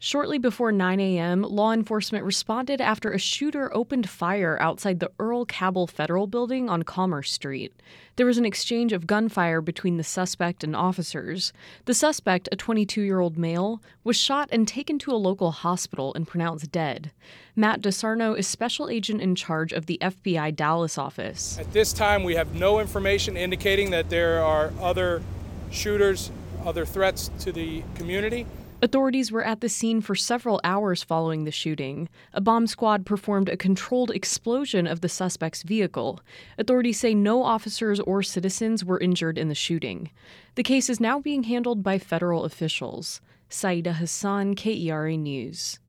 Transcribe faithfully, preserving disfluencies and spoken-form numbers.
Shortly before nine a.m., law enforcement responded after a shooter opened fire outside the Earl Cabell Federal Building on Commerce Street. There was an exchange of gunfire between the suspect and officers. The suspect, a twenty-two-year-old male, was shot and taken to a local hospital and pronounced dead. Matt DeSarno is special agent in charge of the F B I Dallas office. At this time, we have no information indicating that there are other shooters, other threats to the community. Authorities were at the scene for several hours following the shooting. A bomb squad performed a controlled explosion of the suspect's vehicle. Authorities say no officers or citizens were injured in the shooting. The case is now being handled by federal officials. Saida Hassan, K E R A News.